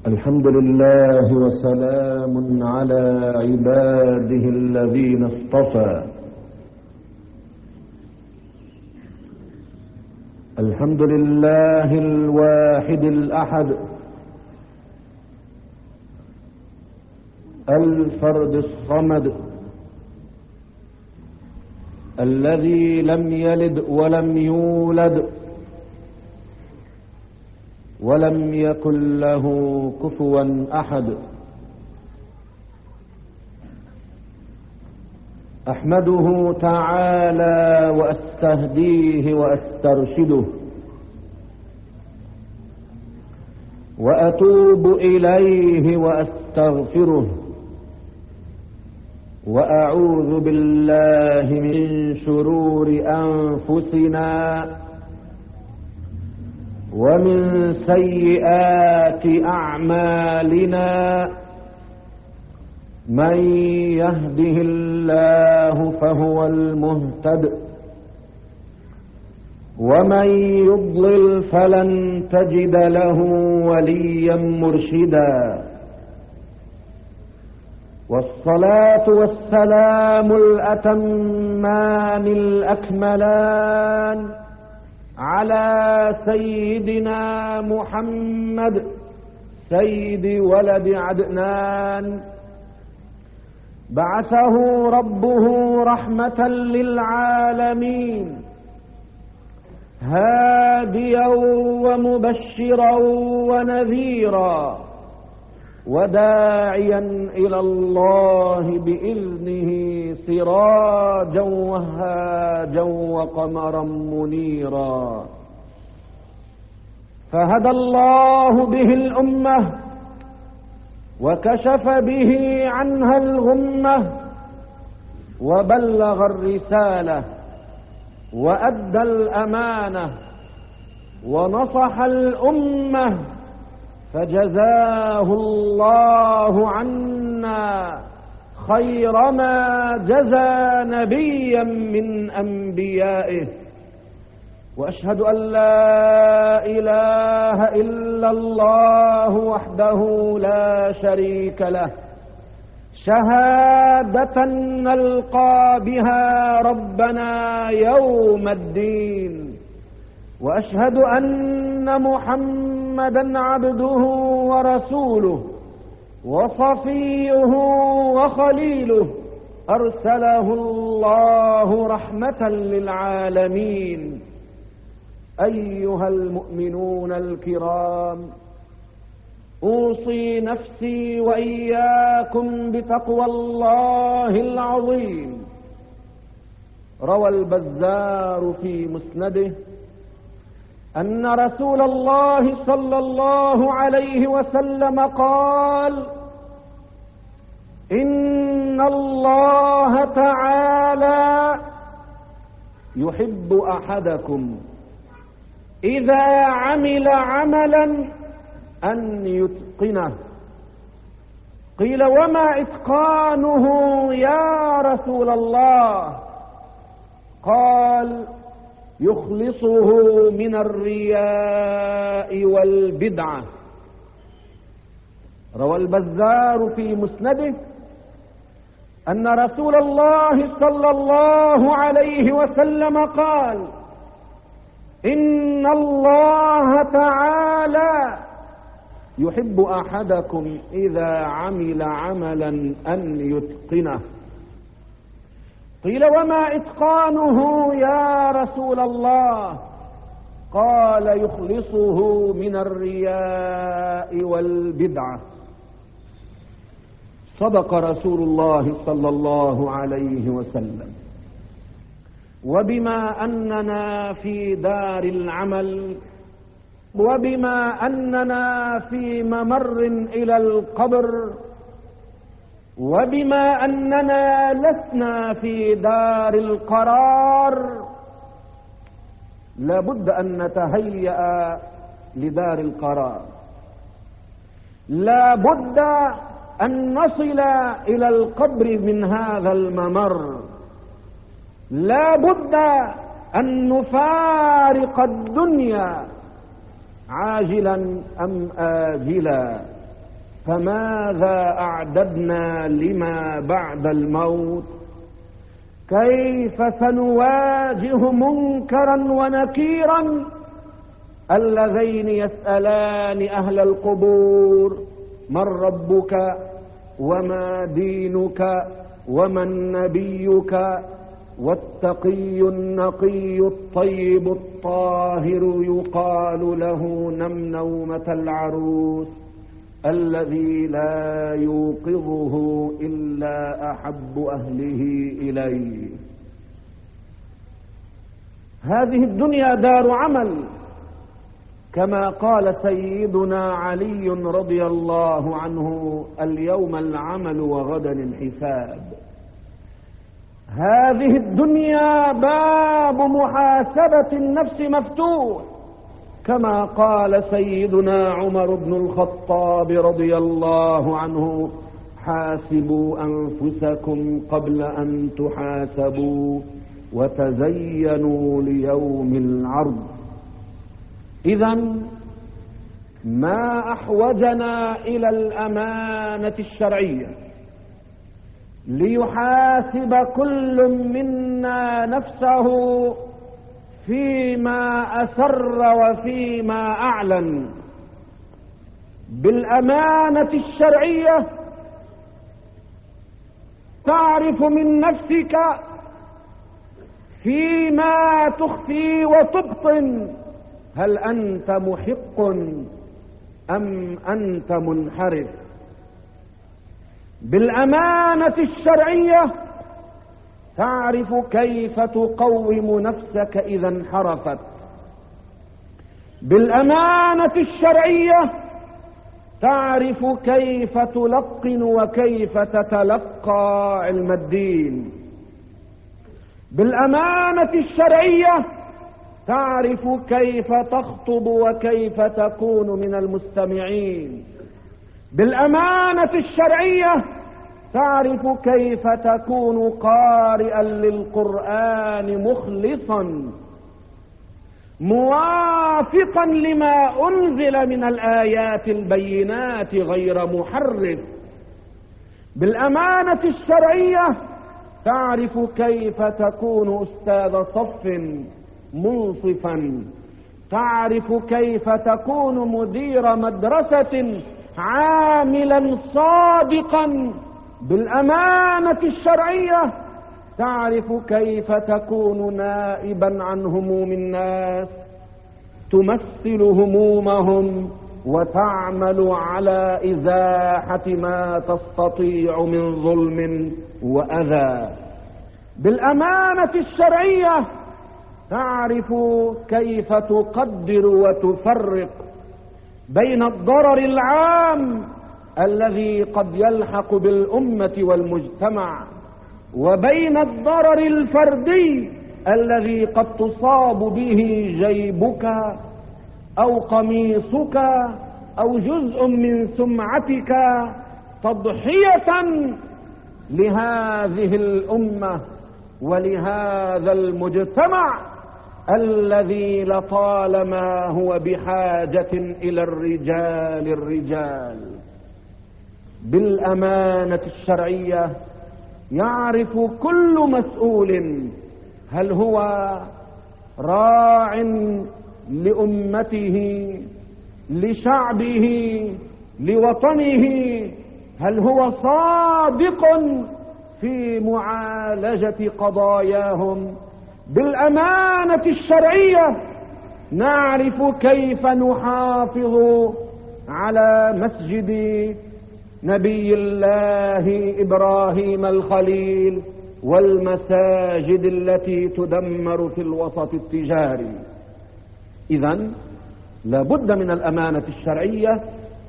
الحمد لله وسلام على عباده الذين اصطفى. الحمد لله الواحد الأحد الفرد الصمد الذي لم يلد ولم يولد ولم يكن له كفوا أحد. أحمده تعالى وأستهديه وأسترشده وأتوب إليه وأستغفره وأعوذ بالله من شرور أنفسنا ومن سيئات أعمالنا. من يهده الله فهو المهتد ومن يضلل فلن تجد له وليا مرشدا. والصلاة والسلام الأتمان الأكملان على سيدنا محمد سيد ولد عدنان، بعثه ربه رحمة للعالمين هاديا ومبشرا ونذيرا وداعيا إلى الله بإذنه سراجا وهاجا وقمرا منيرا. فهدى الله به الأمة وكشف به عنها الغمة وبلغ الرسالة وأدى الأمانة ونصح الأمة، فجزاه الله عنا خير ما جزى نبيا من أنبيائه. وأشهد أن لا إله إلا الله وحده لا شريك له، شهادة نلقى بها ربنا يوم الدين. وأشهد أن محمدا عبده ورسوله وصفيه وخليله، أرسله الله رحمة للعالمين. أيها المؤمنون الكرام، أوصي نفسي وإياكم بتقوى الله العظيم. روى البزار في مسنده أن رسول الله صلى الله عليه وسلم قال: إن الله تعالى يحب أحدكم إذا عمل عملا أن يتقنه. قيل: وما إتقانه يا رسول الله؟ قال: يخلصه من الرياء والبدعة. روى البزار في مسنده أن رسول الله صلى الله عليه وسلم قال: إن الله تعالى يحب أحدكم إذا عمل عملا أن يتقنه. قيل: وما إتقانه يا رسول الله؟ قال: يخلصه من الرياء والبدعة. صدق رسول الله صلى الله عليه وسلم. وبما أننا في دار العمل، وبما أننا في ممر إلى القبر، وبما أننا لسنا في دار القرار، لابد أن نتهيأ لدار القرار. لابد أن نصل إلى القبر من هذا الممر. لابد أن نفارق الدنيا عاجلا أم آجلا. فماذا أعددنا لما بعد الموت؟ كيف سنواجه منكرا ونكيرا اللذين يسألان أهل القبور من ربك وما دينك ومن نبيك، والتقي النقي الطيب الطاهر يقال له نم نومة العروس الذي لا يوقظه إلا أحب أهله إليه. هذه الدنيا دار عمل، كما قال سيدنا علي رضي الله عنه: اليوم العمل وغدا الحساب. هذه الدنيا باب محاسبة النفس مفتوح، كما قال سيدنا عمر بن الخطاب رضي الله عنه: حاسبوا أنفسكم قبل أن تحاسبوا وتزينوا ليوم العرض. إذن ما أحوجنا إلى الأمانة الشرعية ليحاسب كل منا نفسه فيما أسر وفيما أعلن. بالأمانة الشرعية تعرف من نفسك فيما تخفي وتبطن هل أنت محق أم أنت منحرف. بالأمانة الشرعية تعرف كيف تقوم نفسك إذا انحرفت. بالأمانة الشرعية تعرف كيف تلقن وكيف تتلقى علم الدين. بالأمانة الشرعية تعرف كيف تخطب وكيف تكون من المستمعين. بالأمانة الشرعية تعرف كيف تكون قارئا للقرآن مخلصا موافقا لما أنزل من الآيات البينات غير محرف. بالأمانة الشرعية تعرف كيف تكون أستاذ صف منصفا. تعرف كيف تكون مدير مدرسة عاملا صادقا. بالأمانة الشرعية تعرف كيف تكون نائبا عن هموم الناس، تمثل همومهم وتعمل على إزاحة ما تستطيع من ظلم وأذى. بالأمانة الشرعية تعرف كيف تقدر وتفرق بين الضرر العام الذي قد يلحق بالأمة والمجتمع وبين الضرر الفردي الذي قد تصاب به جيبك أو قميصك أو جزء من سمعتك تضحية لهذه الأمة ولهذا المجتمع الذي لطالما هو بحاجة إلى الرجال. بالأمانة الشرعية يعرف كل مسؤول هل هو راع لأمته لشعبه لوطنه، هل هو صادق في معالجة قضاياهم. بالأمانة الشرعية نعرف كيف نحافظ على مسجد نبي الله إبراهيم الخليل والمساجد التي تدمر في الوسط التجاري. إذن لابد من الأمانة الشرعية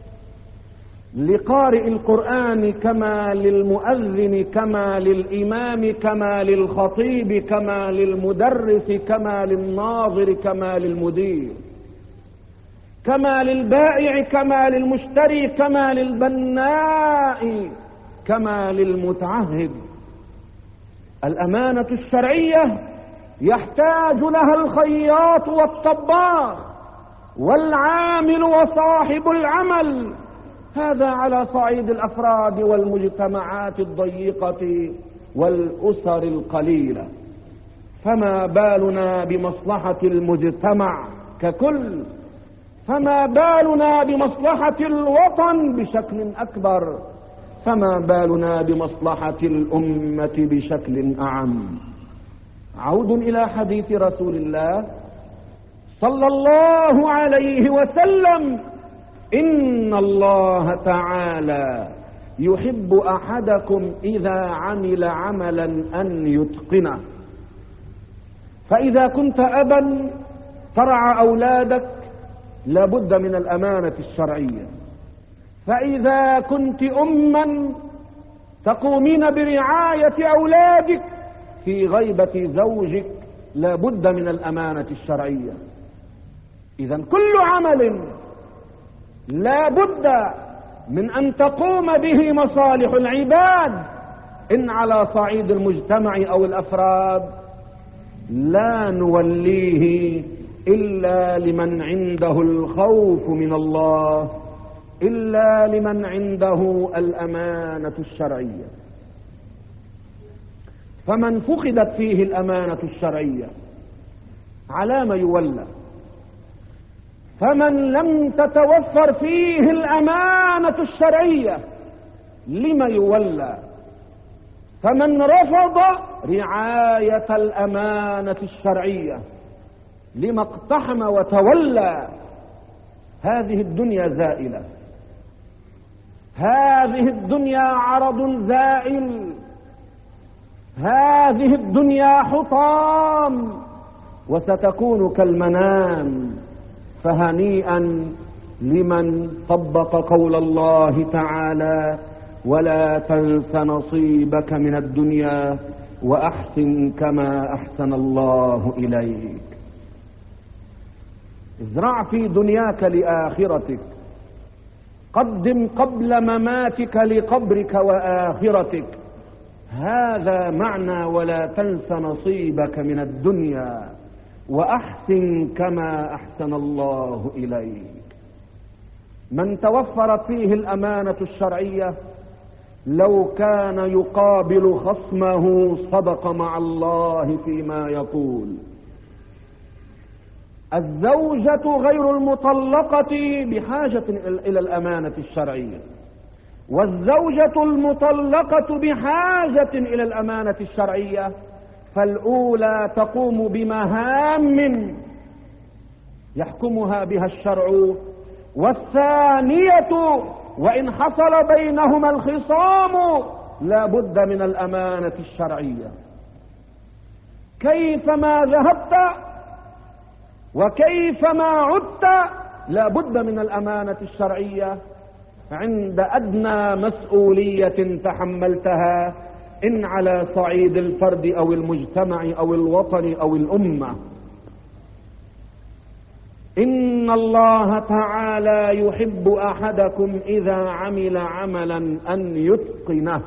لقارئ القرآن كما للمؤذن كما للإمام كما للخطيب كما للمدرس كما للناظر كما للمدير كما للبائع كما للمشتري كما للبناء كما للمتعهد. الأمانة الشرعية يحتاج لها الخياط والطباخ والعامل وصاحب العمل. هذا على صعيد الأفراد والمجتمعات الضيقة والأسر القليلة، فما بالنا بمصلحة المجتمع ككل؟ فما بالنا بمصلحة الوطن بشكل أكبر؟ فما بالنا بمصلحة الأمة بشكل أعم؟ عود إلى حديث رسول الله صلى الله عليه وسلم: إن الله تعالى يحب أحدكم إذا عمل عملا أن يتقنه. فإذا كنت أبا ترعى أولادك لابد من الأمانة الشرعية، فإذا كنت أما تقومين برعاية أولادك في غيبة زوجك لابد من الأمانة الشرعية. إذن كل عمل لابد من أن تقوم به مصالح العباد إن على صعيد المجتمع أو الأفراد لا نوليه إلا لمن عنده الخوف من الله، إلا لمن عنده الأمانة الشرعية. فمن فقدت فيه الأمانة الشرعية على ما يولى؟ فمن لم تتوفر فيه الأمانة الشرعية لما يولى؟ فمن رفض رعاية الأمانة الشرعية لما اقتحم وتولى؟ هذه الدنيا زائلة، هذه الدنيا عرض زائل، هذه الدنيا حطام وستكون كالمنام. فهنيئا لمن طبق قول الله تعالى: ولا تنس نصيبك من الدنيا وأحسن كما أحسن الله إليك. ازرع في دنياك لآخرتك، قدم قبل مماتك لقبرك وآخرتك. هذا معنى ولا تنس نصيبك من الدنيا وأحسن كما أحسن الله إليك. من توفرت فيه الأمانة الشرعية لو كان يقابل خصمه صدق مع الله فيما يقول. الزوجة غير المطلقة بحاجة إلى الأمانة الشرعية، والزوجة المطلقة بحاجة إلى الأمانة الشرعية. فالأولى تقوم بمهام يحكمها بها الشرع، والثانية وإن حصل بينهما الخصام لا بد من الأمانة الشرعية. كيفما ذهبت وكيفما عدت لا بد من الأمانة الشرعية عند أدنى مسؤولية تحملتها، إن على صعيد الفرد أو المجتمع أو الوطن أو الأمة. إن الله تعالى يحب أحدكم إذا عمل عملا أن يتقنه.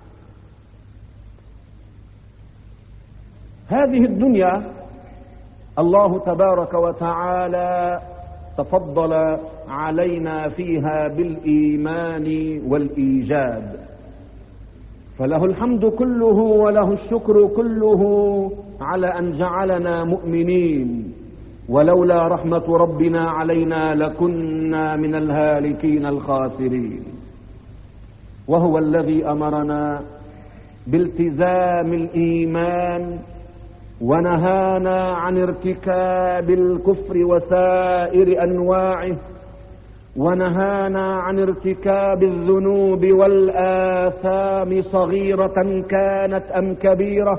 هذه الدنيا الله تبارك وتعالى تفضل علينا فيها بالإيمان والإيجاد، فله الحمد كله وله الشكر كله على أن جعلنا مؤمنين، ولولا رحمة ربنا علينا لكنا من الهالكين الخاسرين. وهو الذي أمرنا بالتزام الإيمان ونهانا عن ارتكاب الكفر وسائر أنواعه، ونهانا عن ارتكاب الذنوب والآثام صغيرة كانت أم كبيرة.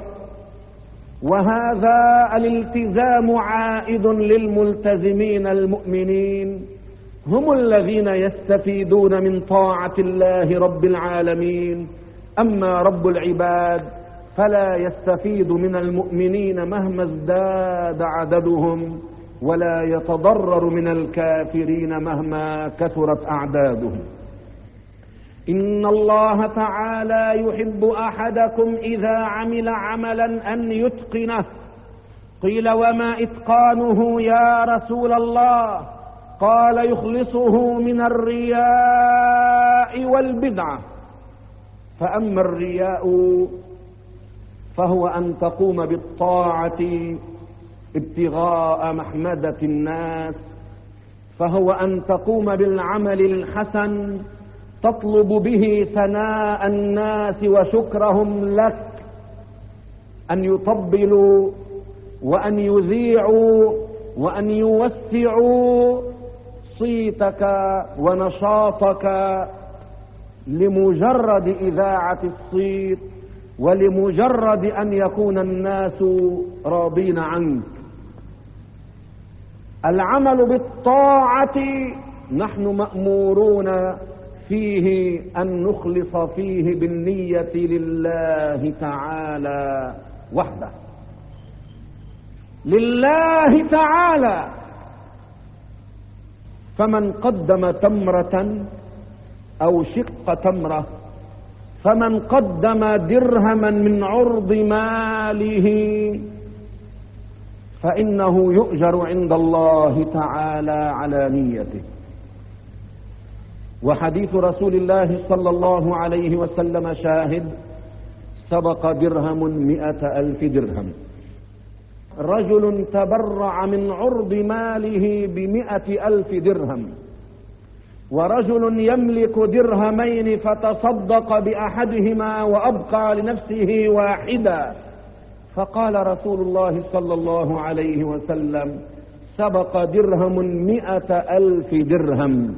وهذا الالتزام عائد للملتزمين المؤمنين، هم الذين يستفيدون من طاعة الله رب العالمين. أما رب العباد فلا يستفيد من المؤمنين مهما ازداد عددهم، ولا يتضرر من الكافرين مهما كثرت أعدادهم. إن الله تعالى يحب أحدكم إذا عمل عملا أن يتقنه. قيل: وما إتقانه يا رسول الله؟ قال: يخلصه من الرياء والبدعة. فأما الرياء فهو أن تقوم بالطاعة ابتغاء محمدة الناس، فهو أن تقوم بالعمل الحسن تطلب به ثناء الناس وشكرهم لك، أن يطبلوا وأن يذيعوا وأن يوسعوا صيتك ونشاطك لمجرد إذاعة الصيت ولمجرد أن يكون الناس راضين عنك. العمل بالطاعة نحن مأمورون فيه أن نخلص فيه بالنية لله تعالى وحده، لله تعالى. فمن قدم تمرة أو شق تمرة، فمن قدم درهما من عرض ماله فإنه يؤجر عند الله تعالى على نيته. وحديث رسول الله صلى الله عليه وسلم شاهد: سبق درهم 100,000 درهم. رجل تبرع من عرض ماله ب100,000 درهم، ورجل يملك درهمين فتصدق بأحدهما وأبقى لنفسه واحدا، فقال رسول الله صلى الله عليه وسلم: سبق درهم 100,000 درهم.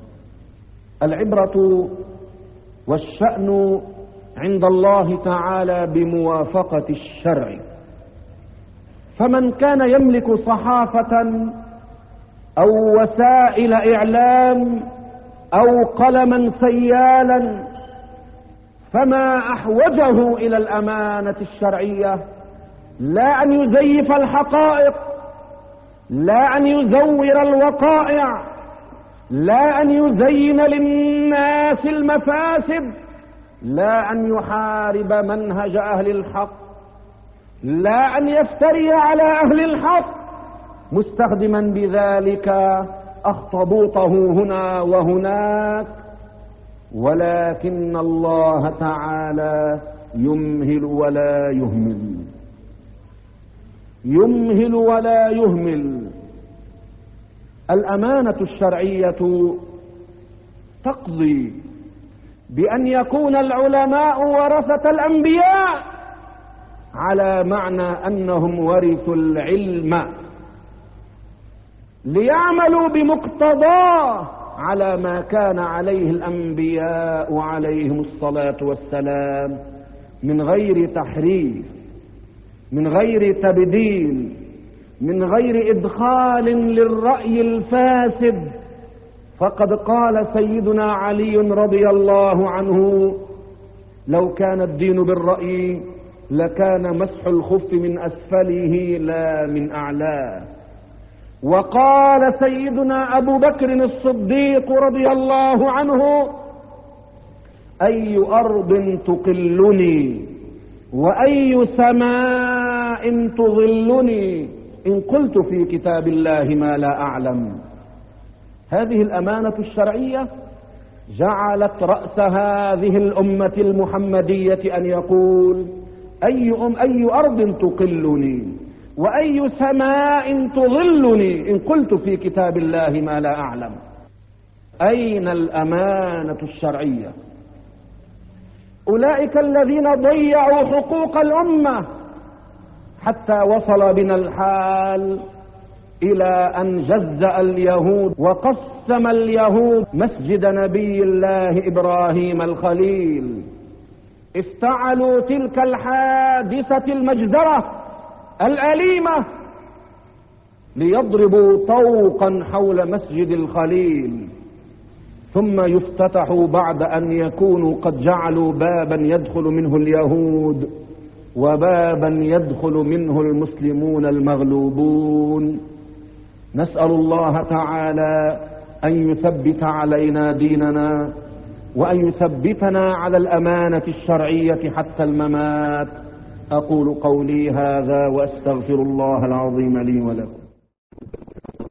العبرة والشأن عند الله تعالى بموافقة الشرع. فمن كان يملك صحافة أو وسائل إعلام أو قلما سيالا فما أحوجه إلى الأمانة الشرعية، لا أن يزيف الحقائق، لا أن يزور الوقائع، لا أن يزين للناس المفاسد، لا أن يحارب منهج أهل الحق، لا أن يفتري على أهل الحق مستخدما بذلك أخطبوطه هنا وهناك، ولكن الله تعالى يمهل ولا يهمل، يمهل ولا يهمل. الأمانة الشرعية تقضي بأن يكون العلماء ورثة الأنبياء، على معنى أنهم ورثوا العلم ليعملوا بمقتضاه على ما كان عليه الأنبياء عليهم الصلاة والسلام، من غير تحريف، من غير تبديل، من غير إدخال للرأي الفاسد. فقد قال سيدنا علي رضي الله عنه: لو كان الدين بالرأي لكان مسح الخف من أسفله لا من أعلاه. وقال سيدنا أبو بكر الصديق رضي الله عنه: أي أرض تقلني وأي سماء تظلني إن قلت في كتاب الله ما لا أعلم. هذه الأمانة الشرعية جعلت رأس هذه الأمة المحمدية أن يقول: أي أرض تقلني وأي سماء تظلني إن قلت في كتاب الله ما لا أعلم. أين الأمانة الشرعية؟ أولئك الذين ضيعوا حقوق الأمة حتى وصل بنا الحال إلى أن جزأ اليهود وقسم اليهود مسجد نبي الله إبراهيم الخليل. افتعلوا تلك الحادثة المجزرة الأليمة ليضربوا طوقا حول مسجد الخليل، ثم يفتتحوا بعد أن يكونوا قد جعلوا بابا يدخل منه اليهود وبابا يدخل منه المسلمون المغلوبون. نسأل الله تعالى أن يثبت علينا ديننا وأن يثبتنا على الأمانة الشرعية حتى الممات. أقول قولي هذا وأستغفر الله العظيم لي ولكم.